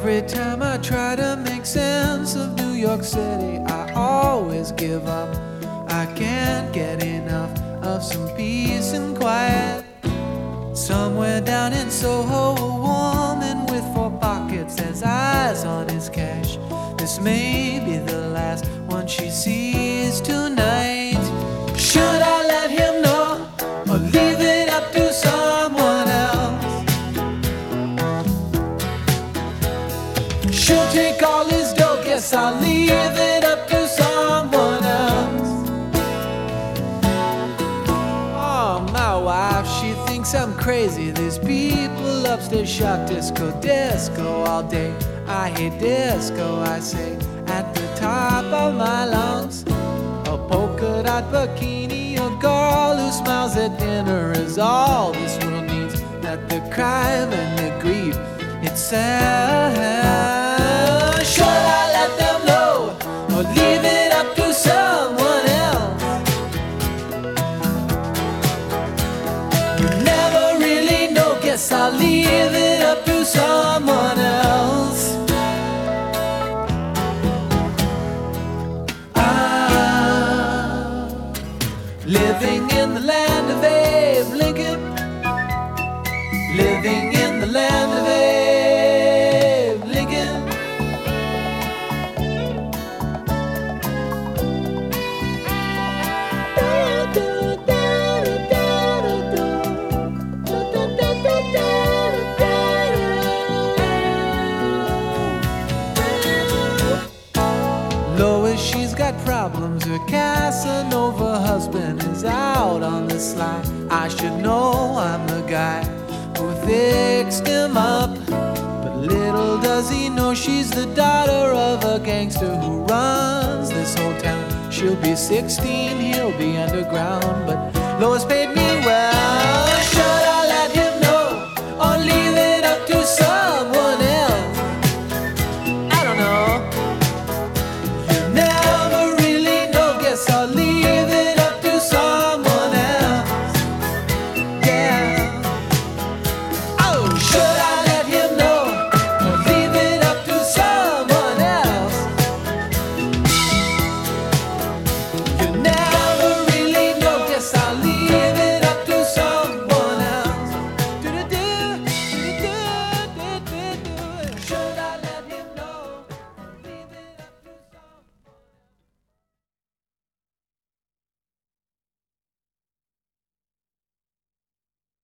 Every time I try to make sense of New York City, I always give up. I can't get enough of some peace and quiet. Somewhere down in Soho, a woman with 4 pockets has eyes on his cash. This may be the last one she sees tonight. Should I let him know or leave it up to someone else? She'll take all his dough, guess I'll leave it up to someone else. Oh, my wife, she thinks I'm crazy. These people upstairs shock disco all day. I hate disco, I say, at the top of my lungs. A polka dot bikini, a girl who smiles at dinner is all this world needs. Not the crime and the greed, it's sad. Should I let them know or leave it up to someone else? You never really know, guess I'll leave it up to someone else. Living in the land of Abe Lincoln. Living in the land of Abe Lincoln. Lois, she's got problems. Her Casanova husband is out on the sly. I should know I'm the guy who fixed him up. But little does he know she's the daughter of a gangster who runs this whole town. She'll be 16, he'll be underground, but Lois paid me well.